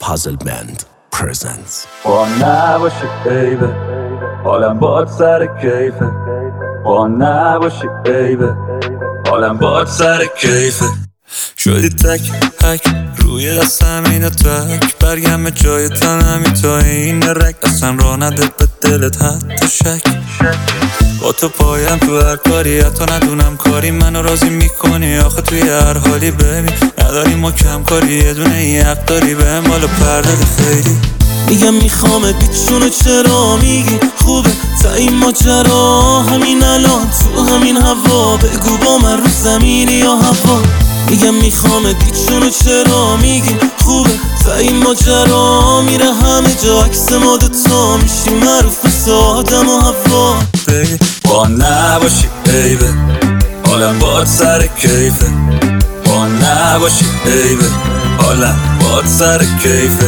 Puzzle Band presents. با نباشی بیبه حالم باد سر کیفه. با نباشی بیبه حالم باد سر کیفه. شدی تک هک روی دستم اینو تک برگم جای تنمی تا این رک اصلا را نده به دلت حتی شک. با تو پایم تو هر کاری حتی ندونم کاری منو راضی میکنی آخه توی هر حالی ببین نداری ما کم کاری یه دونه این حق داری به هم بالا پرده خیلی میگم میخوامت بیچونو چرا میگی خوبه تا این ماجرا همین الان تو همین هوا بگو با من رو زمینی یا هوا. میگم میخوامت بیچونو چرا میگی خوبه تا این ماجرا میره همه جا عکس ما دوتا میشیم معروف مثل آدم و هوا. با نباشی بیبه حالم باد سر کیفه. با نباشی بیبه حالم باد سر کیفه.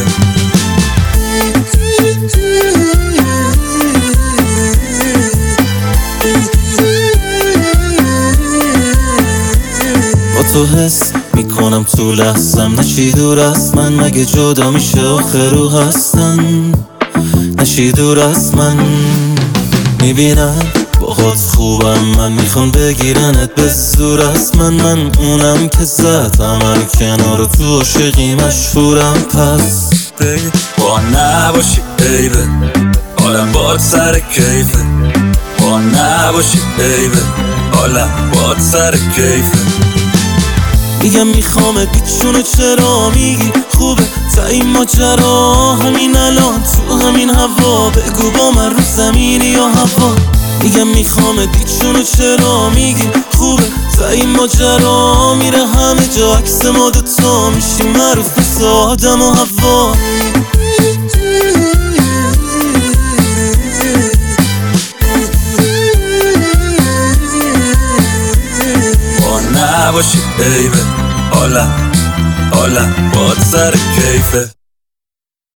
با تو حس میکنم تو لحظم نشی دور از من مگه جدا میشه آخر رو هستن نشی دور از من میبینم باهات خوبم من میخوام بگیرنت به زور از من اونم که زدم هر کنار تو عاشقی مشهورم پس با نباشی بیبه حالم باد سر کیفه. با نباشی بیبه حالم باد سر کیفه. میگم میخوامت بیچونو چرا میگی خوبه تا این ماجرا همین الان تو همین هوا بگو با من رو زمینی یا هوا. میگم میخوامت بیچونو چرا میگی خوبه تا این ماجرا میره همه جا عکس ما دوتا میشیم معروف مثل آدم و هوا. نباشی بیبه حالم باد سر کیفه.